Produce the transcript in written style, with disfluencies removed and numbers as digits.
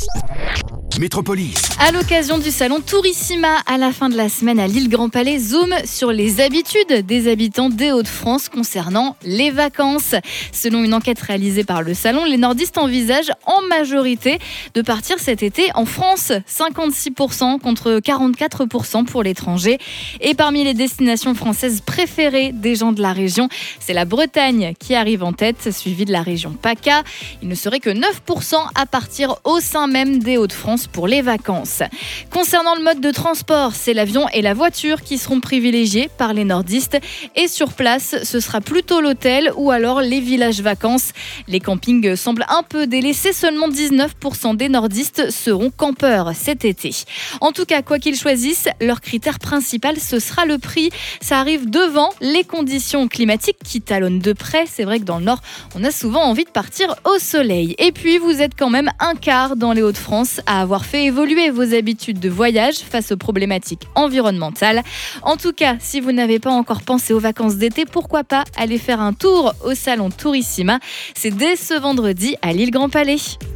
Métropolis. À l'occasion du salon Tourissima à la fin de la semaine à l'île Grand Palais, zoom sur les habitudes des habitants des Hauts-de-France concernant les vacances. Selon une enquête réalisée par le salon, les nordistes envisagent en majorité de partir cet été en France, 56% contre 44% pour l'étranger. Et parmi les destinations françaises préférées des gens de la région, c'est la Bretagne qui arrive en tête, suivie de la région PACA. Il ne serait que 9% à partir au sein même des Hauts-de-France pour les vacances. Concernant le mode de transport, c'est l'avion et la voiture qui seront privilégiés par les nordistes. Et sur place, ce sera plutôt l'hôtel ou alors les villages vacances. Les campings semblent un peu délaissés. Seulement 19% des nordistes seront campeurs cet été. En tout cas, quoi qu'ils choisissent, leur critère principal, ce sera le prix. Ça arrive devant les conditions climatiques qui talonnent de près. C'est vrai que dans le Nord, on a souvent envie de partir au soleil. Et puis, vous êtes quand même un quart dans les Hauts-de-France à avoir fait évoluer vos habitudes de voyage face aux problématiques environnementales. En tout cas, si vous n'avez pas encore pensé aux vacances d'été, pourquoi pas aller faire un tour au salon Tourissima. C'est dès ce vendredi à l'île Grand Palais.